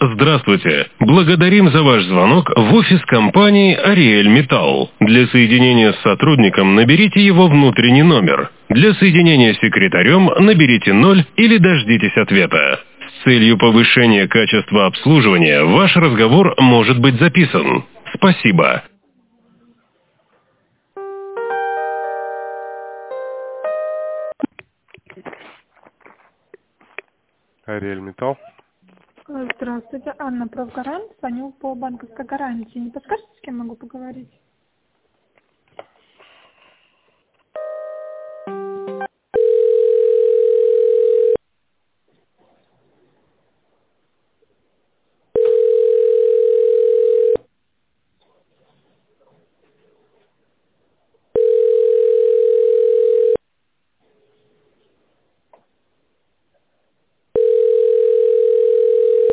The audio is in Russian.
Здравствуйте. Благодарим за ваш звонок в офис компании «Ариэль Металл». Для соединения с сотрудником наберите его внутренний номер. Для соединения с секретарем наберите 0 или дождитесь ответа. С целью повышения качества обслуживания ваш разговор может быть записан. Спасибо. Ариэль Металл. Здравствуйте, Анна, правгарант. Звоню по банковской гарантии. Не подскажете, с кем могу поговорить?